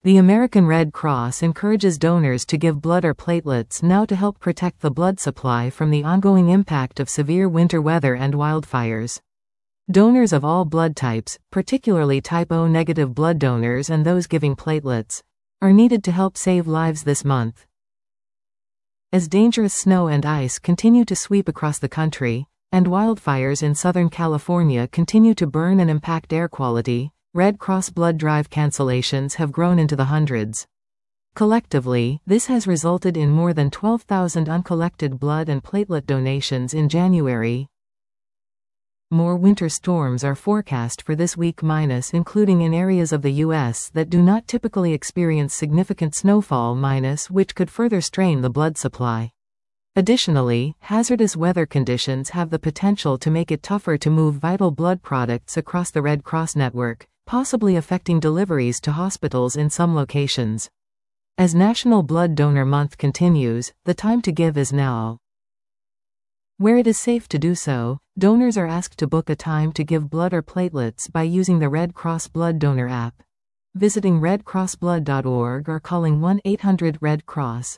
The American Red Cross encourages donors to give blood or platelets now to help protect the blood supply from the ongoing impact of severe winter weather and wildfires. Donors of all blood types, particularly type O negative blood donors and those giving platelets, are needed to help save lives this month. As dangerous snow and ice continue to sweep across the country, and wildfires in Southern California continue to burn and impact air quality, Red Cross blood drive cancellations have grown into the hundreds. Collectively, this has resulted in more than 12,000 uncollected blood and platelet donations in January. More winter storms are forecast for this week, including in areas of the U.S. that do not typically experience significant snowfall, which could further strain the blood supply. Additionally, hazardous weather conditions have the potential to make it tougher to move vital blood products across the Red Cross network, possibly affecting deliveries to hospitals in some locations. As National Blood Donor Month continues, the time to give is now. Where it is safe to do so, donors are asked to book a time to give blood or platelets by using the Red Cross Blood Donor app, visiting redcrossblood.org or calling 1-800-RED-CROSS,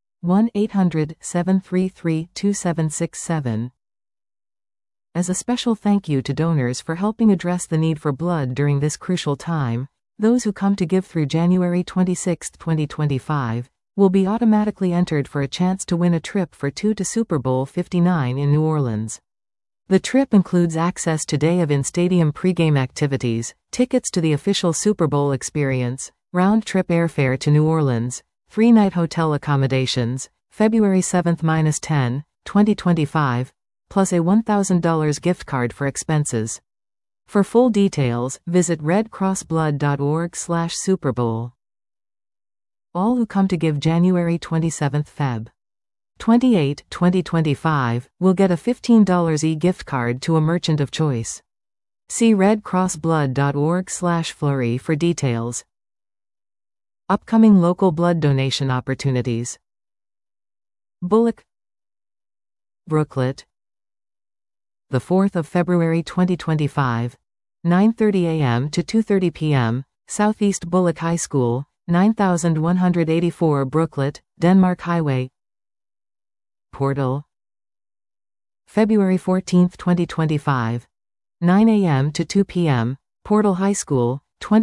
1-800-733-2767. As a special thank you to donors for helping address the need for blood during this crucial time, those who come to give through January 26, 2025, will be automatically entered for a chance to win a trip for two to Super Bowl 59 in New Orleans. The trip includes access to day of in-stadium pregame activities, tickets to the official Super Bowl experience, round-trip airfare to New Orleans, 3-night hotel accommodations, February 7-10, 2025, plus a $1,000 gift card for expenses. For full details, visit redcrossblood.org/Super Bowl. All who come to give January 27, Feb. 28, 2025, will get a $15 e-gift card to a merchant of choice. See redcrossblood.org/flurry for details. Upcoming local blood donation opportunities. Bullock, Brooklet. The 4th of February 2025, 9:30 a.m. to 2:30 p.m., Southeast Bullock High School, 9184 Brooklet, Denmark Highway. Portal. February 14, 2025, 9 a.m. to 2 p.m., Portal High School,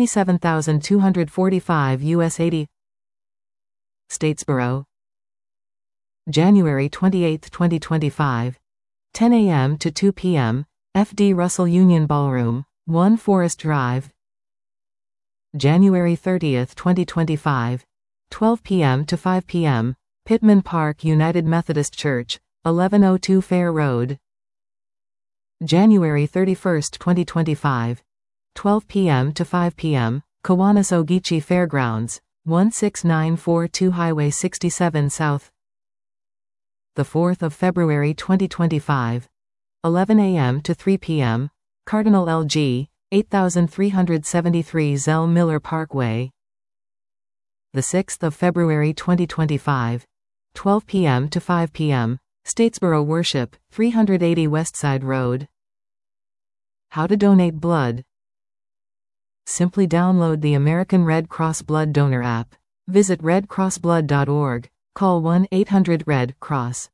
27245 US 80. Statesboro. January 28, 2025, 10 a.m. to 2 p.m., F.D. Russell Union Ballroom, 1 Forest Drive. January 30, 2025, 12 p.m. to 5 p.m., Pittman Park United Methodist Church, 1102 Fair Road. January 31, 2025, 12 p.m. to 5 p.m., Kiwanis Ogeechee Fairgrounds, 16942 Highway 67 South. The 4th of February 2025, 11 a.m. to 3 p.m., Cardinal LG, 8373 Zell Miller Parkway. The 6th of February 2025, 12 p.m. to 5 p.m., Statesboro Worship, 380 Westside Road. How to donate blood. Simply download the American Red Cross Blood Donor app, visit redcrossblood.org, call 1-800-RED-CROSS,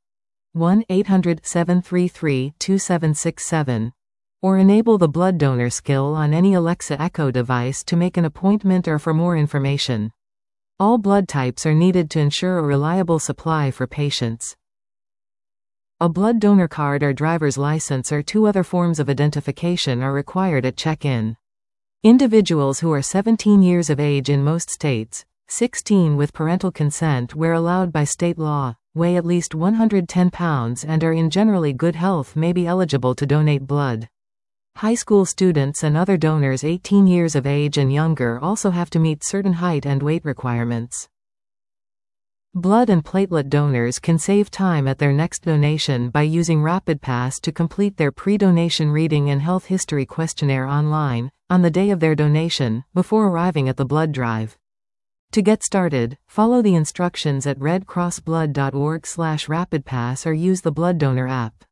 1-800-733-2767, or enable the blood donor skill on any Alexa Echo device to make an appointment or for more information. All blood types are needed to ensure a reliable supply for patients. A blood donor card or driver's license or two other forms of identification are required at check-in. Individuals who are 17 years of age in most states, 16 with parental consent where allowed by state law, weigh at least 110 pounds and are in generally good health may be eligible to donate blood. High school students and other donors 18 years of age and younger also have to meet certain height and weight requirements. Blood and platelet donors can save time at their next donation by using RapidPass to complete their pre-donation reading and health history questionnaire online, on the day of their donation, before arriving at the blood drive. To get started, follow the instructions at redcrossblood.org/rapidpass or use the blood donor app.